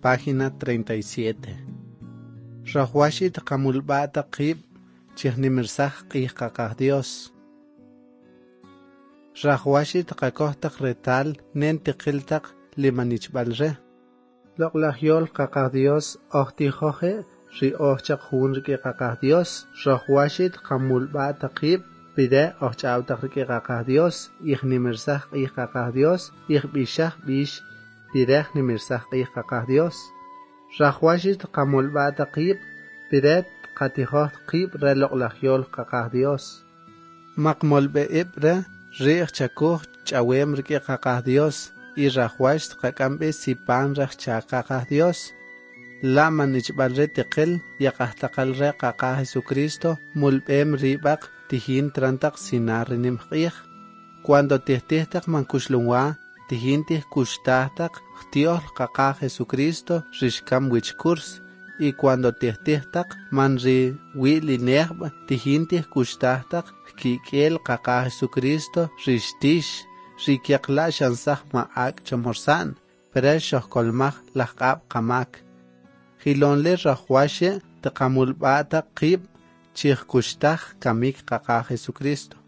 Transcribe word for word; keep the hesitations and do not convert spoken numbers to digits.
página treinta y siete. Rahwashi taqamulbata qib chihnimirsaj qihqaqaj Dios. Rahwashi taqakohtaq retal nen tiqiltaq limanichbalre. Loqlahyol qaqaj Dios ohtijoje ri ohchaq hun riqaqaj Dios. Rahwashi taqamulbata qib pide ohchawtaq riqaqaj Dios. Ihnimirsaj qihqaqaj Dios. Ihbishaj bish pirej nimirsaj qihqaqaj Dios. Rahwashi taqamulbata qib piret qatijoj qib re loqlahyol qaqaj Dios. Maqmolbe ibre riq chakuj chawem riqaqaj Dios. Y rahwash taqakambe sipan raj chaqaqaj Dios. La manichbal re tiqil yaqahtaqal re qaqaj Jesucristo mulbem ribaq tihin trantaq sinarinim qih. Cuando tihtihtak mankushlunwa tihintih kushtahtak htioh qaqaj Jesucristo rishkam wichkurs. Y cuando tihtihtak manri wili nehb tihintih kushtahtak kikel qaqaj Jesucristo rishtish. Rikyaqla shansaj ma'ak chamorsan, pero shohkolmaj laqab qamak. Hilonle rahwashe taqamulbata qib chihkushtaj kamik qaqaj Jesucristo.